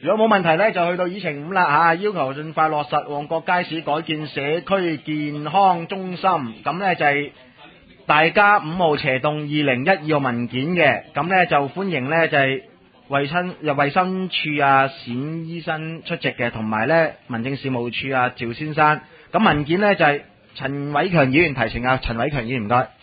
如果冇問題呢，就去到議程5啦吓，要求盡快落實旺角街市改建社區健康中心。咁呢就係大家5號斜棟2012號文件嘅，咁呢就歡迎呢就係衛生署啊冼醫生出席嘅，同埋呢民政事務處啊趙先生。咁文件呢就係陳偉強議員提呈啊，陳偉強議員唔該。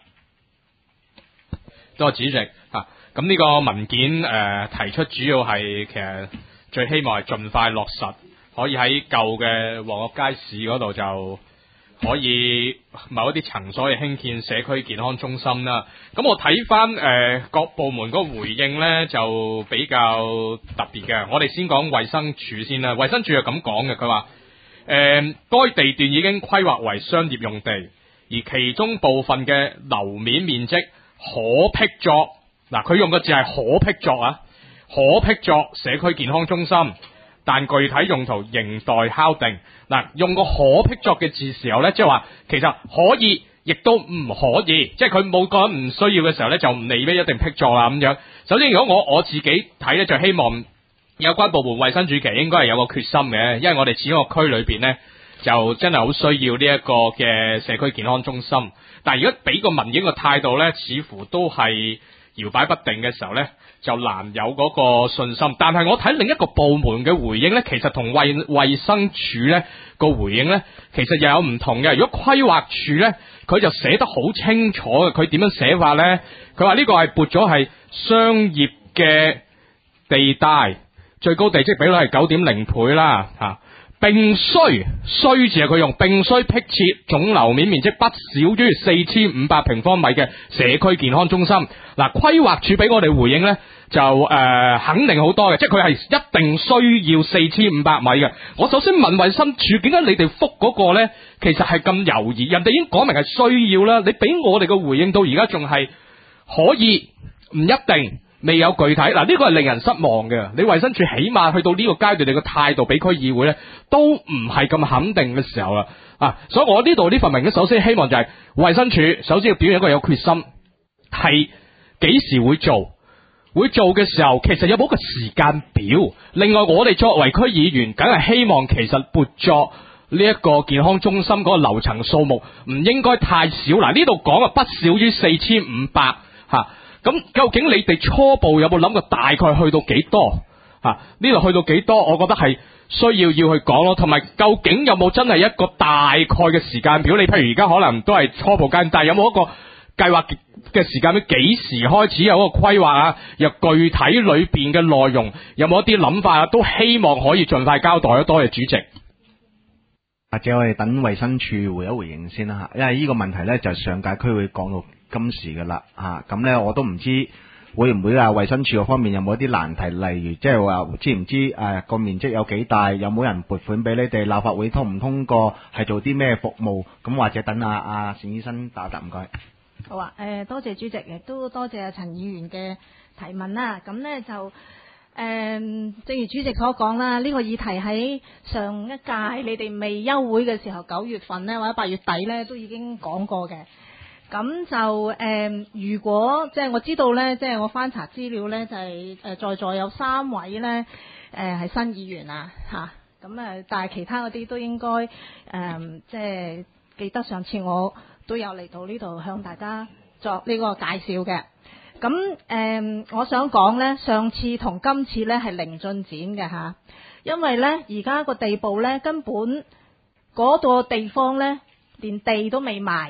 多謝主席啊。咁呢個文件提出主要係其實最希望係盡快落實，可以喺舊嘅旺角街市嗰度就可以某一啲層所以興建社區健康中心啦。咁我睇翻各部門嗰個回應呢，就比較特別嘅。我哋先講衛生署先啦。衛生署係咁講嘅，佢話該地段已經規劃為商業用地，而其中部分嘅樓面面積可闢作，嗱佢用嘅字係可闢作啊，可闢作社區健康中心，但具體用途仍待敲定。嗱，用個可闢作嘅字時候呢，即係話其實可以，亦都唔可以，即係佢冇講唔需要嘅時候呢，就未必一定闢作啦咁樣。首先，如果我自己睇呢，就希望有關部門衛生署其實應該係有個決心嘅，因為我哋此個區裏邊呢，就真係好需要呢一個嘅社區健康中心。但係如果俾個民警嘅態度呢，似乎都係搖擺不定嘅時候呢，就難有嗰個信心。但係我睇另一個部門嘅回應呢，其實同衛生署呢個回應呢，其實又有唔同嘅。如果規劃署呢，佢就寫得好清楚嘅，佢點樣寫法呢？佢話呢個係撥咗係商業嘅地帶，最高地積比率係9.0倍啦嚇。並需字係佢用，並需闢設總樓面面積不少於4500平方米嘅社區健康中心。嗱，規劃署俾我哋回應呢，就肯定好多嘅，即係佢係一定需要4500米嘅。我首先問衛生署，點解你哋覆嗰個呢？其實係咁猶豫，人哋已經講明係需要啦，你俾我哋嘅回應到而家仲係可以，唔一定。未有具體，嗱呢個係令人失望嘅。你衛生署起碼去到呢個階段，你個態度俾區議會呢都唔係咁肯定嘅時候啦。啊，所以我呢度呢份文件首先希望就係衛生署首先要表現一個有決心，係幾時會做？會做嘅時候，其實有冇一個時間表？另外，我哋作為區議員，梗係希望其實撥作呢一個健康中心嗰個樓層數目唔應該太少。嗱，呢度講啊，不少於4500嚇。咁究竟你哋初步有冇諗過大概去到幾多？呢度去到幾多？我覺得係需要去講咯。同埋究竟有冇真係一個大概嘅時間表？你譬如而家可能都係初步階段，但係有冇一個計劃嘅時間表？幾時開始有一個規劃啊？又具體裏邊嘅內容有冇一啲諗法啊？都希望可以盡快交代。多謝主席。 或者我哋等衛生署回一回應先啦嚇，因為呢個問題呢，就係上屆區會講到今時噶啦嚇，咁呢我都唔知會唔會衛生署嗰方面有冇一啲難題，例如即係話知唔知個面積有幾大，有冇人撥款俾你哋，立法會通唔通過，係做啲咩服務？咁或者等阿冼醫生答答，唔該。 好啊，多謝主席，亦都多謝陳議員嘅提問啦。咁呢就正如主席所講啦，呢個議題喺上一屆你哋未休會嘅時候，9月份呢或者8月底呢都已經講過嘅。咁就如果即係我知道呢，即係我翻查資料呢，就係在座有3位呢係新議員啊嚇。咁但係其他嗰啲都應該即係記得上次我都有嚟到呢度向大家作呢個介紹嘅。咁我想講呢，上次同今次呢係零進展嘅嚇，因為呢而家個地步呢，根本嗰個地方呢連地都未賣，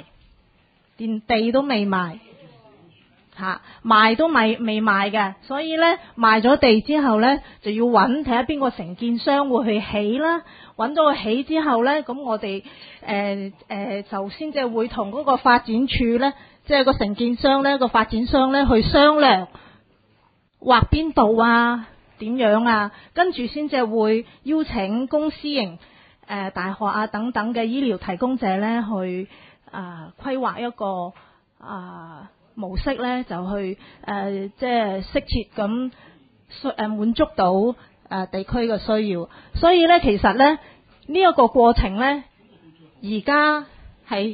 嚇，賣都未賣嘅，所以呢賣咗地之後呢，就要睇下邊個承建商會去起啦，揾到佢起之後呢，咁我哋就先至會同嗰個發展處呢。即係個承建商呢，個發展商呢去商量劃邊度啊，點樣啊，跟住先至會邀請公私營大學啊等等嘅醫療提供者呢去規劃一個模式呢，就去即係適切咁滿足到地區嘅需要。所以呢，其實呢，呢一個過程呢，而家係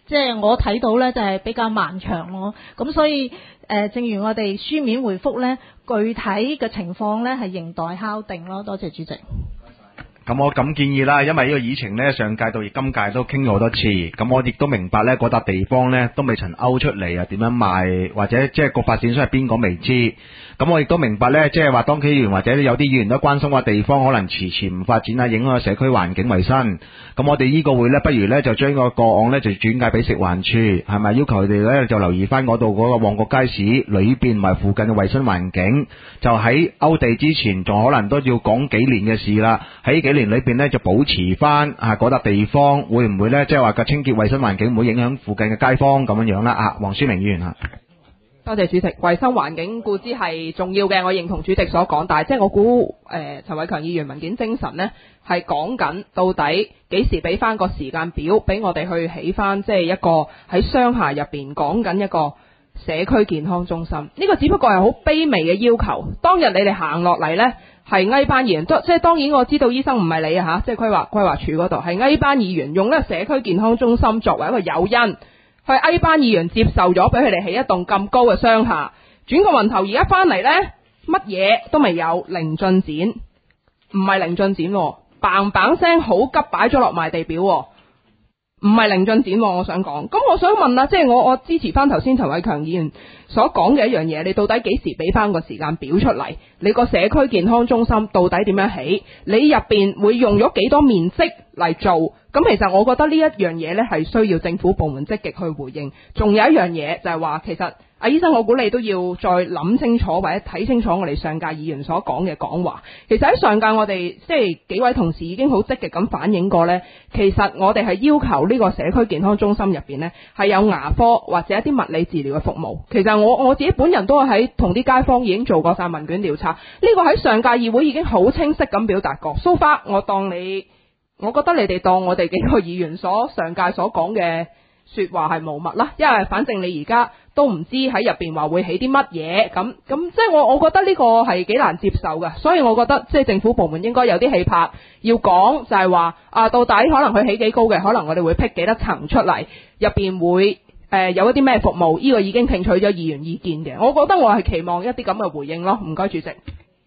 即係我睇到咧就係比較漫長咯。咁所以正如我哋書面回覆咧，具體嘅情況咧係仍待敲定咯。多謝主席。 咁我咁建議啦，因為呢個議程呢，上屆到今屆都傾咗好多次，咁我亦都明白呢嗰笪地方呢都未曾勾出嚟啊，點樣賣或者即係個發展商係邊個未知。咁我亦都明白呢，即係話當區議員或者有啲議員都關心話地方可能遲遲唔發展啊，影響社區環境衛生。咁我哋呢個會呢，不如呢就將個個案呢就轉介俾食環署，係咪要求佢哋呢就留意翻嗰度嗰個旺角街市裏邊同埋附近嘅衛生環境，就喺勾地之前仲可能都要講幾年嘅事啦。喺幾年裏邊呢，就保持翻嗰笪地方，會唔會呢？即係話個清潔衛生環境唔會影響附近嘅街坊咁樣樣啦？黃書明議員多謝主席。衛生環境固之係重要嘅，我認同主席所講，但係即係我估陳偉強議員文件精神呢係講緊到底幾時俾翻個時間表俾我哋去起翻，即係一個喺商廈入邊講緊一個社區健康中心。呢個只不過係好卑微嘅要求。當日你哋行落嚟呢，係挨班議員，即係當然我知道醫生唔係你啊，即係規劃署嗰度係挨班議員用呢個社區健康中心作為一個誘因，去挨班議員接受咗俾佢哋起一棟咁高嘅商廈。轉個問頭，而家翻嚟呢，乜嘢都未有，零進展，唔係零進展，bang bang聲好急擺咗落賣地表，唔係零進展。我想講，咁我想問啦，即係我支持翻頭先陳偉強議員所講嘅一樣嘢，你到底幾時俾翻個時間表出嚟？你個社區健康中心到底點樣起？你入邊會用咗幾多面積嚟做？咁其實我覺得呢一樣嘢呢係需要政府部門積極去回應。仲有一樣嘢就係話，其實阿醫生，我估你都要再諗清楚或者睇清楚我哋上屆議員所講嘅講話。其實喺上屆我哋即係幾位同事已經好積極咁反映過呢，其實我哋係要求呢個社區健康中心入邊呢係有牙科或者一啲物理治療嘅服務。其實我自己本人都係喺同啲街坊已經做過晒問卷調查，呢個喺上屆議會已經好清晰咁表達過。So far，我覺得你哋當我哋幾個議員上屆所講嘅說話係無物啦，因為反正你而家都唔知喺入邊話會起啲乜嘢，咁即係我覺得呢個係幾難接受嘅，所以我覺得即係政府部門應該有啲氣魄要講，就係話到底可能佢起幾高嘅，可能我哋會辟幾多層出嚟，入邊會有一啲咩服務，呢個已經聽取咗議員意見嘅，我覺得我係期望一啲咁嘅回應咯。唔該主席。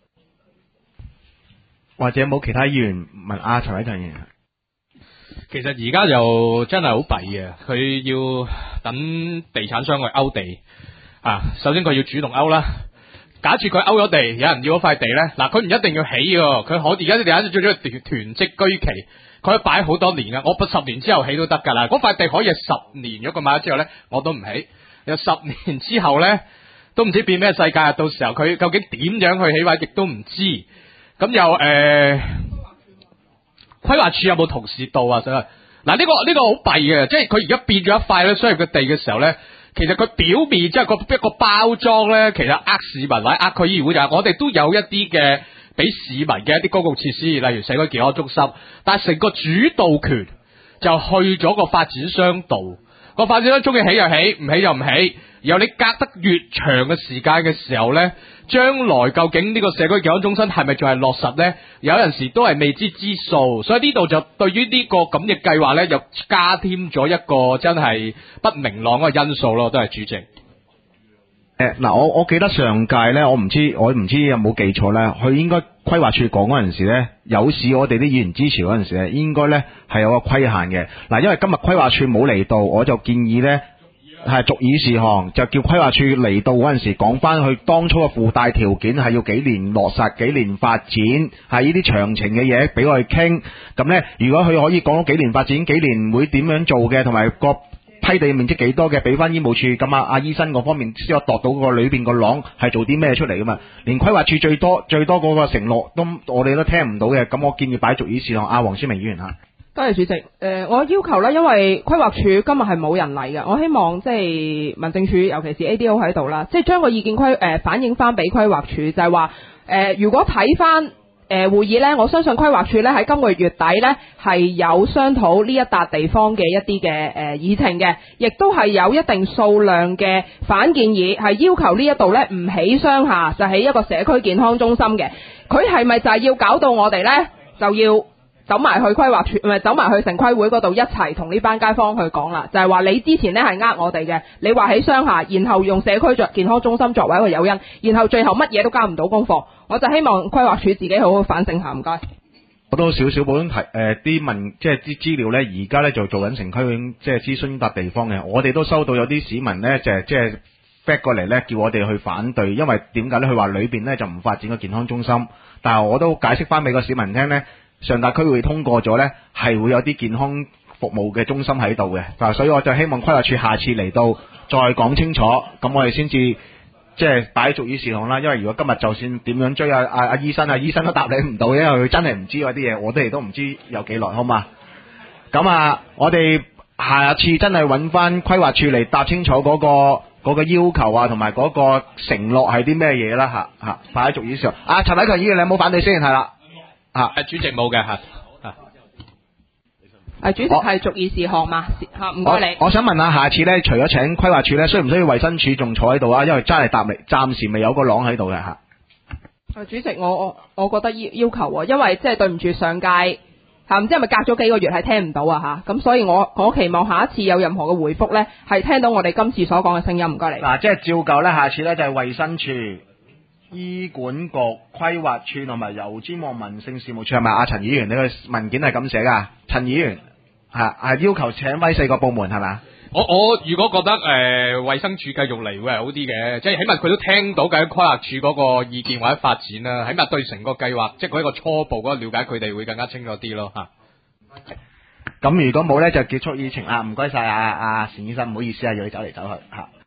或者冇其他議員問陳偉強議員。 其實而家就真係好弊嘅，佢要等地產商去勾地首先佢要主動勾啦。假設佢勾咗地，有人要嗰塊地呢，嗱佢唔一定要起喎，佢可而家啲地產做咗囤積居奇，佢可以擺好多年㗎，我10年之後起都得㗎啦。嗰塊地可以係10年，如果佢買咗之後呢，我都唔起。有10年之後呢，都唔知變咩世界，到時候佢究竟點樣去起位，亦都唔知。咁又規劃署有冇同事到啊？嗱呢個好弊嘅，即係佢而家變咗一塊咧商業嘅地嘅時候咧，其實佢表面即係一個包裝咧，其實市民或者區議會就係我哋都有一啲嘅俾市民嘅一啲公共設施，例如社區健康中心，但係成個主導權就去咗個發展商度，個發展商中意起就起，唔起就唔起。然後你隔得越長嘅時間嘅時候呢，將來究竟呢個社區健康中心係咪仲係落實呢？有陣時都係未知之數，所以呢度就對於呢個咁嘅計劃呢，又加添咗一個真係不明朗嘅因素咯。都係主席。 我記得上屆呢，我唔知有冇記錯呢，佢應該規劃署講嗰陣時呢，有市我哋啲議員支持嗰陣時呢，應該呢係有個規限嘅。因為今日規劃署冇嚟到，我就建議呢。係逐議事項，就叫規劃署嚟到嗰陣時講翻佢當初嘅附帶條件係要幾年落實，幾年發展，係呢啲詳情嘅嘢俾我哋傾。咁呢，如果佢可以講到幾年發展，幾年會點樣做嘅，同埋個批地面積幾多嘅，俾翻醫務處。咁阿醫生嗰方面先可度到個裏邊個廊係做啲咩出嚟噶嘛？連規劃署最多嗰個承諾都我哋都聽唔到嘅。咁我建議擺逐議事項。黃書明議員嚇。 多謝主席。我要求呢，因為規劃署今日係冇人嚟嘅，我希望即係民政處，尤其是 ADO 喺度啦，即係將個意見反映翻俾規劃署，就係話如果睇翻會議呢，我相信規劃署呢喺今個月底呢係有商討呢一笪地方嘅一啲嘅議程嘅，亦都係有一定數量嘅反建議，係要求呢一度呢唔起商廈，就起一個社區健康中心嘅。佢係咪就係要搞到我哋呢就要走埋去規劃處，唔係走埋去城規會嗰度一齊同呢班街坊去講啦，就係話你之前呢係我哋嘅，你話喺商廈，然後用社區健康中心作為一個誘因，然後最後乜嘢都交唔到功課，我就希望規劃處自己好好反省下，唔該。 我都少少補充啲問，即係啲資料咧，而家咧就做緊城區即係諮詢笪地方嘅，我哋都收到有啲市民咧就係即係 back 過嚟咧，叫我哋去反對，因為點解咧？佢話裏邊咧就唔發展個健康中心，但係我都解釋翻俾個市民聽咧，上達區會通過咗咧，係會有啲健康服務嘅中心喺度嘅，所以我就希望規劃處下次嚟到再講清楚，咁我哋先至即係擺喺續議事項啦。因為如果今日就算點樣追阿醫生，醫生都答你唔到，因為佢真係唔知嗰啲嘢，我哋都唔知有幾耐，好嘛？咁我哋下次真係揾翻規劃處嚟答清楚嗰個要求啊，同埋嗰個承諾係啲咩嘢啦嚇，擺喺續議事項。陳偉強議員，你有冇反對先？係啦， 主席冇嘅嚇。 主席係續議事項嘛？唔該你。 我想問下，下次咧，除咗請規劃處咧，需唔需要衛生署仲坐喺度啊？因為真係暫時未有個廊喺度嘅嚇。 主席，我覺得要求喎，因為即係對唔住上屆唔知係咪隔咗幾個月係聽唔到啊嚇，咁所以我期望下一次有任何嘅回覆咧，係聽到我哋今次所講嘅聲音，唔該你。 即係照舊咧，下次咧就係衛生署、醫管局、規劃處同埋郵資和民政事務處，係咪陳議員？你個文件係咁寫㗎？陳議員係要求請威4個部門係咪？ 我如果覺得衛生署繼續嚟會係好啲嘅，即係起碼佢都聽到緊規劃署嗰個意見或者發展啦，起碼對成個計劃即係嗰一個初步嗰個了解，佢哋會更加清楚啲咯嚇。 咁如果冇咧，就結束議程啦。唔該晒阿單醫生，唔好意思要你走嚟走去嚇。